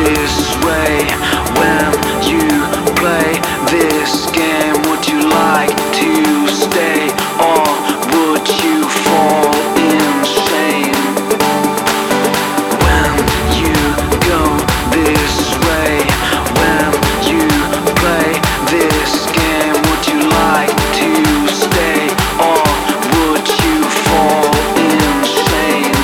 this way when you play this game? Would you like to stay or would you fall in shame? When you go this way, when you play this game, would you like to stay or would you fall in shame?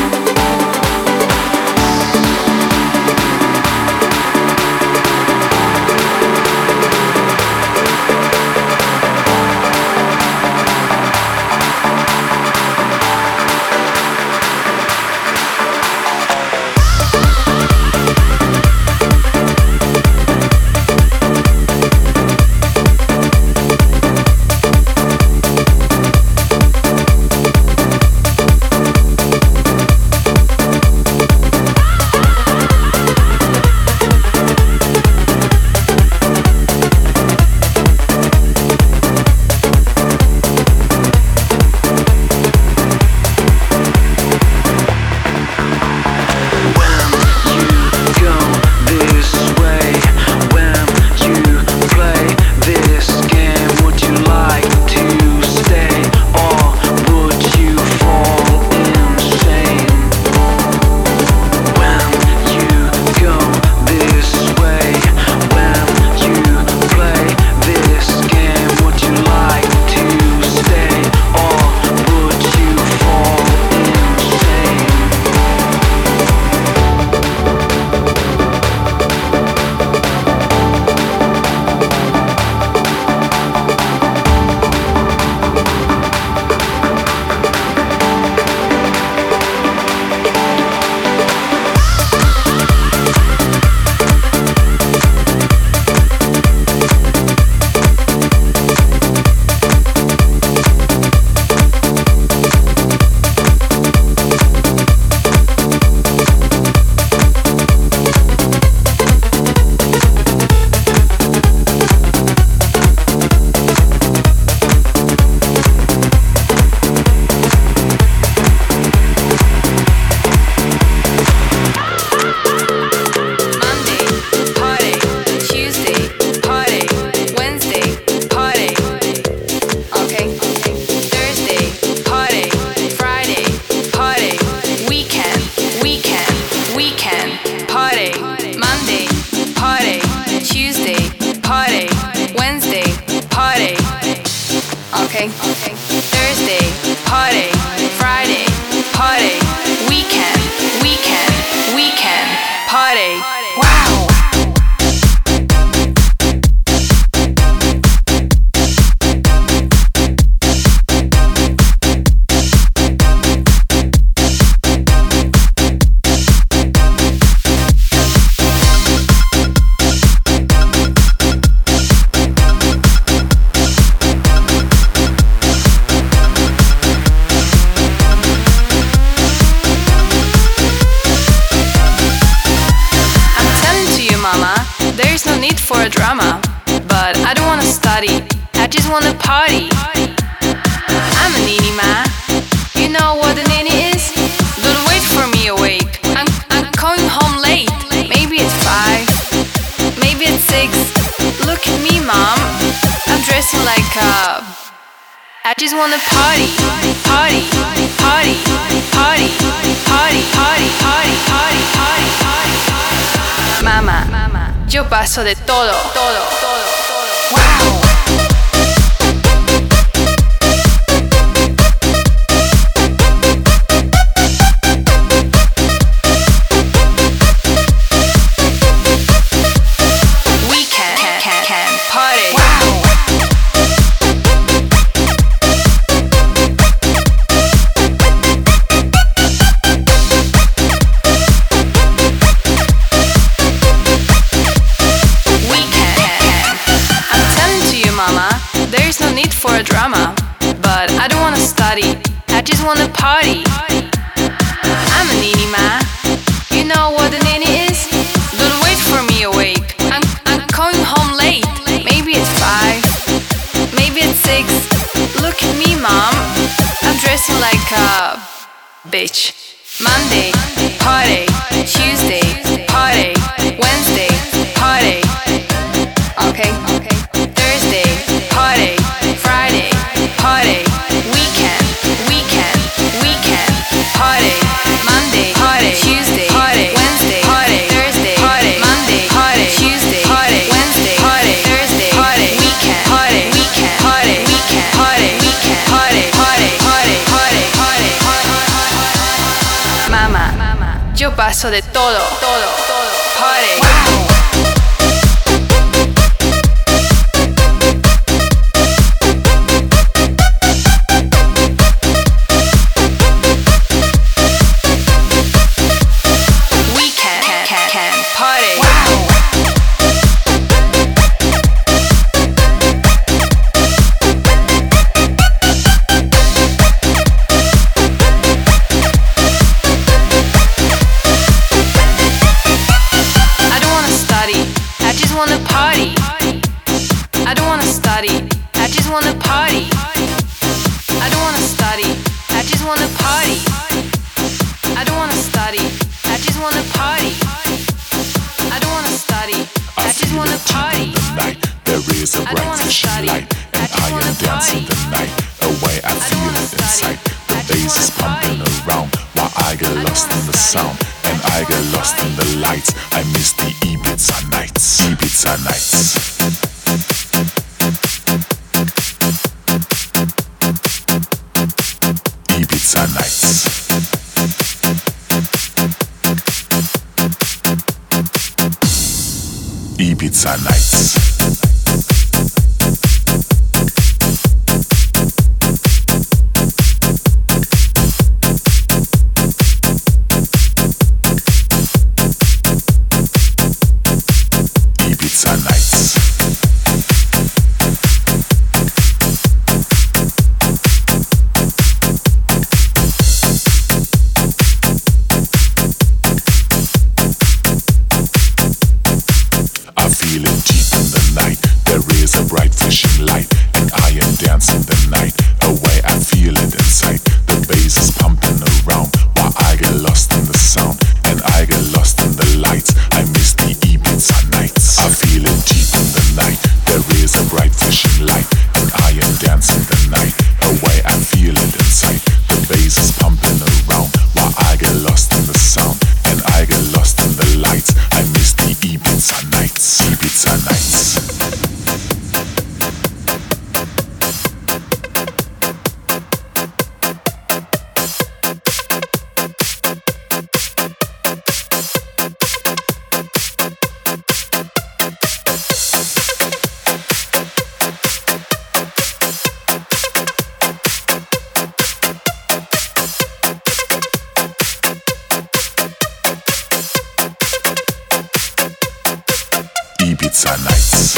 For a drama, but I don't wanna study, I just wanna party. I'm a nini ma, you know what a nini is? Don't wait for me awake, I'm going home late. Maybe at 5, maybe at 6. Look at me mom, I'm dressing like a... I just wanna party, party, party, party, party, party, party, party, party, party. Mama, yo paso de todo, todo, todo, todo. Wow. We can party. Wow. There's no need for a drama, but I don't wanna study, I just wanna party. I'm a nini ma, you know what a nini is? Don't wait for me awake, I'm going home late. Maybe at 5, maybe at 6. Look at me mom, I'm dressing like a bitch. Monday, party. Tuesday, party. Wednesday, paso de todo, party. Ibiza Nights. Ibiza Nights. I feel it deep in the night. There is a bright flashing light, and I am dancing the night away. I feel it inside. The bass is pumping around while I get lost in the sound, and I get lost in the lights. I miss the Ibiza nights. I feel it deep in the night. There is a bright flashing light, and I am dancing the night away. I feel it inside. The bass is pumping around while I get lost in the sound, and I get lost in the lights. I miss the Ibiza nights. Ibiza nights. Ibiza nights.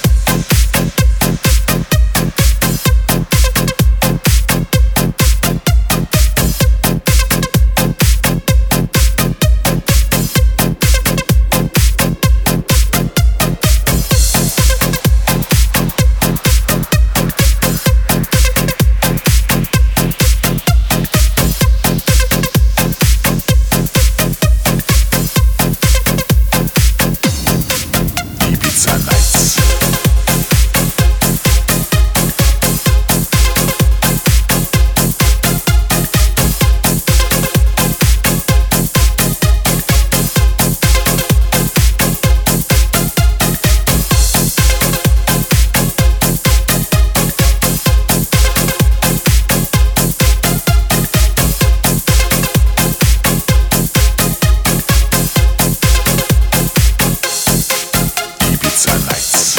Ibiza nights. Ibiza nights.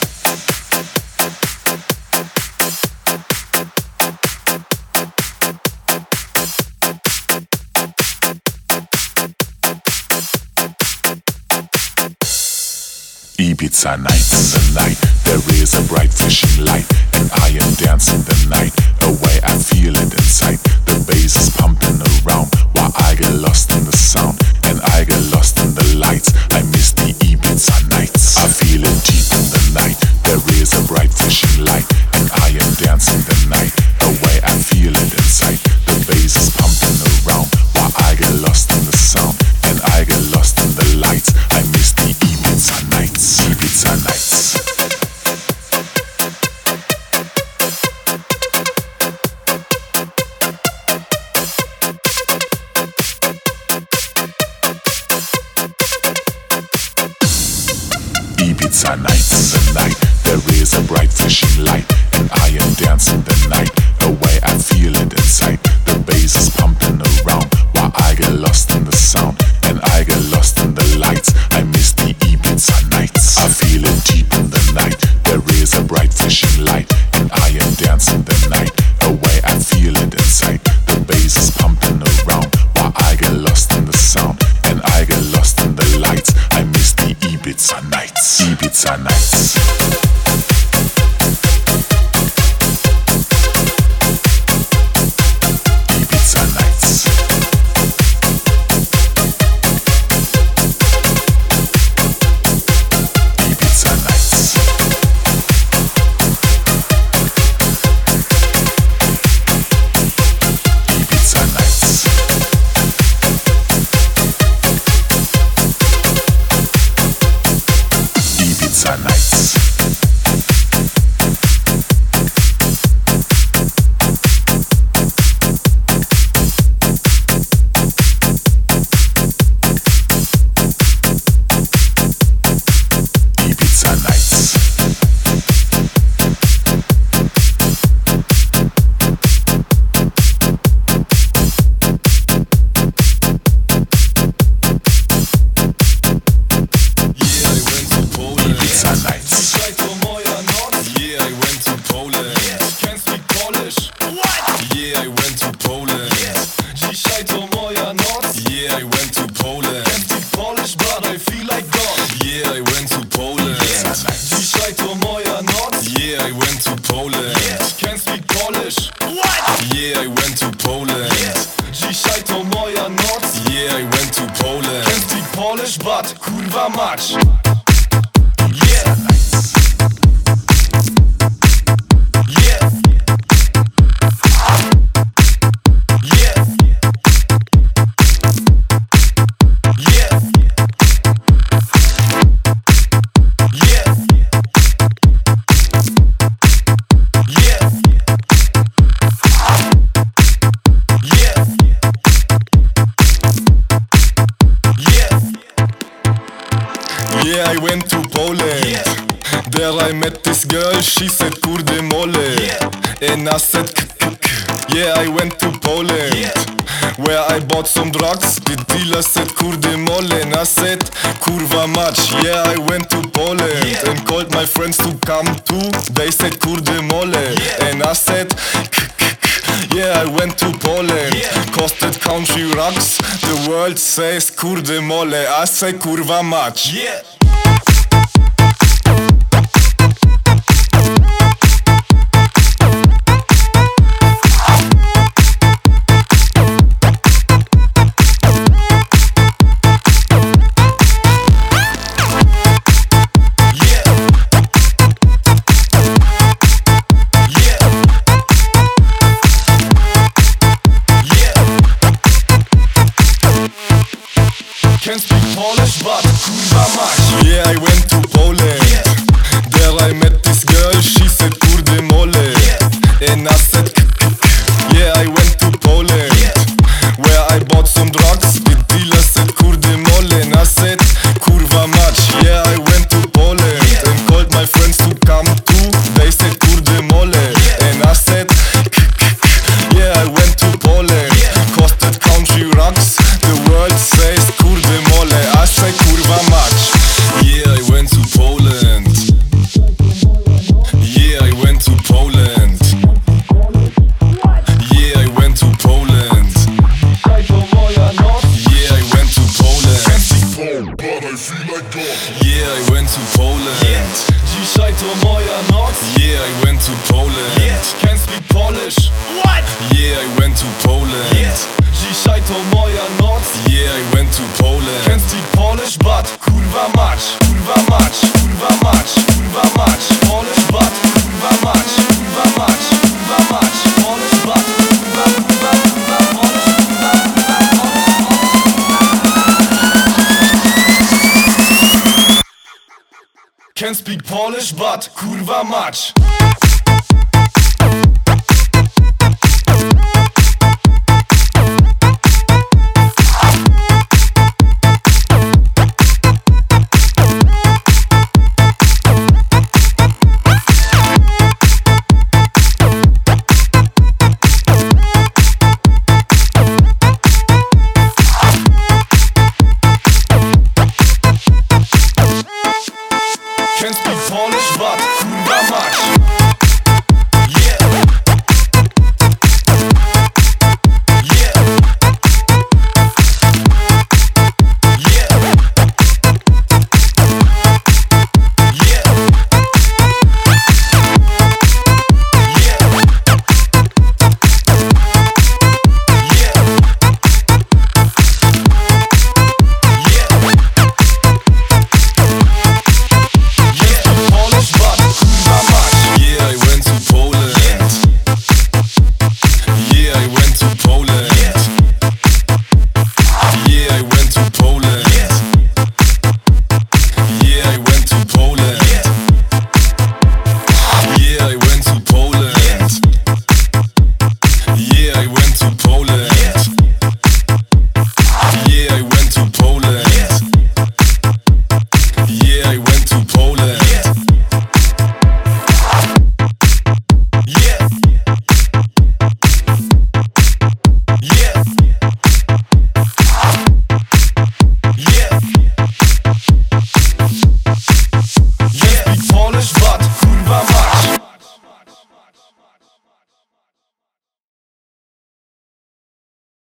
Ibiza nights. In the night, there is a bright flashing light, and I am dancing the night away. I feel it inside. The bass is pumping around while I get lost in the sound, and I get lost in the lights. I miss the Ibiza nights. I feel it deep in the night. There is a bright flashing light, and I am dancing the night away. I feel it inside. The bass is pumping around while I get lost in the sound, and I get lost in the lights. I miss the Ibiza nights. Ibiza nights. Ibiza nights. In the night, there is a bright flashing light, and I am dancing the night away. I feel it inside. The bass is pumping around while I get lost in the sound, and I Polish, but kurwa mać. Yeah. Yeah. Yeah. Yeah. Yeah. Yeah. Yeah. Yeah, I went to Poland. Yeah. There I met this girl, she said kurde mole. Yeah. And I said yeah, I went to Poland. Yeah. Where I bought some drugs, the dealer said kurde mole. And I said kurwa mać. Yeah, I went to Poland. Yeah. And called my friends to come too. They said kurde mole. Yeah. And I said yeah, I went to Poland. Yeah. Costed country rocks. The world says kurde mole. I say kurwa mać. Yeah. Can't speak Polish, but kurwa mać. Yeah, I went to Poland. Yeah. There I met this girl, she said kurde mole. Yeah. And I said yeah, I went to Poland. Yeah. Where I bought some drugs, the dealer said kurde mole. And I said kurwa mać. Yeah, I went to Poland. Yeah. And called my friends to come too. They said kurde mole. Yeah. And I said yeah, I went to Poland. Yeah. Costed country rocks. The world says kurde mole. I say kurwa mać. Yeah, I went to Poland. Yeah, I went to Poland. Yeah, I went to Poland. Yeah, I went to Poland. Yeah, I went to Poland. Dzisiaj to moja noc. Yeah, I went to Poland. Can't speak Polish. What? Yeah, I went to Poland. Dzisiaj to moja noc. Yeah, I went to Poland. Can't speak Polish, but kurwa mać. Kurwa mać. Kurwa mać. Kurwa mać. Polish, but kurwa mać. Kurwa mać. Kurwa mać. Polish, but kurwa Polish. Can't speak Polish, but kurwa mać.